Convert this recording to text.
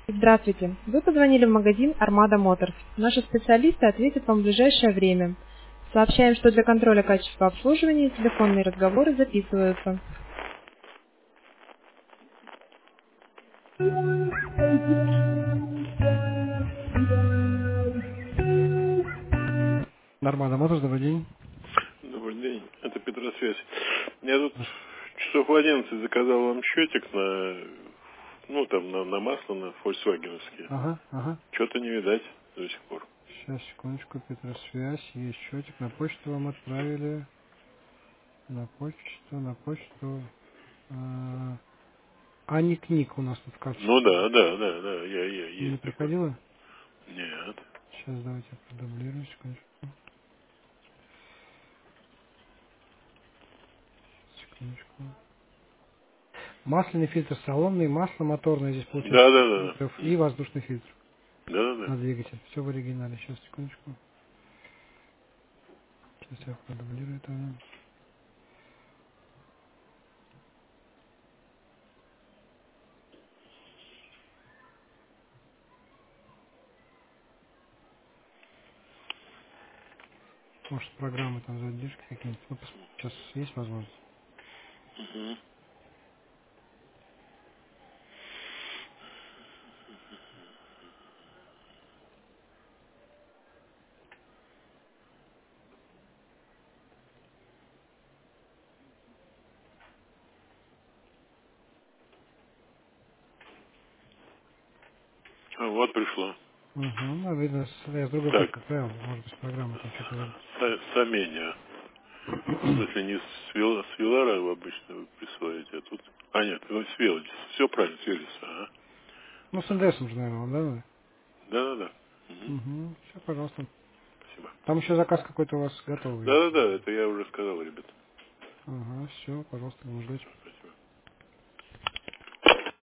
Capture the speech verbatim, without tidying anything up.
Здравствуйте. Вы позвонили в магазин Armada Motors. Наши специалисты ответят вам в ближайшее время. Сообщаем, что для контроля качества обслуживания телефонные разговоры записываются. Armada Motors, добрый день. Добрый день, это Петросвязь. Я тут часов в одиннадцать заказал вам счетик на, ну там на, на масло, на фольксвагеновские. Ага, ага. Что-то не видать до сих пор. Сейчас, секундочку, Петросвязь, есть счетик. На почту вам отправили. На почту, на почту. А, а не книг у нас тут в карточке. Ну да, да, да, да, я, я, Не есть такой. приходило? Нет. Сейчас давайте продублирую, секундочку. Секундочку. Масляный фильтр салонный, масло моторное здесь получается Да, да, да. литров и М. воздушный фильтр Да, да, да. на двигатель. Все в оригинале. Сейчас, секундочку. Сейчас я продублирую это. Может, программы там задержки какие-нибудь. Ну, пос- сейчас есть возможность. Мгм. А вот пришло. Угу. Ну, видно, с- я с другой Так, почты отправил. Может быть, программа там что-то за- Са- Самения. В смысле, не с, Вил- с Вилара вы обычно вы присылаете, а тут... А нет, ну, с Велодис. Все правильно, с Велиса, ага. Ну, с эн дэ эсом же, наверное, вам, да? Да, да, да. Мгм. Угу. Все, пожалуйста. Спасибо. Там еще заказ какой-то у вас готовый. Да, да, да, это я уже сказал, ребят. Ага, все, пожалуйста, будем ждать.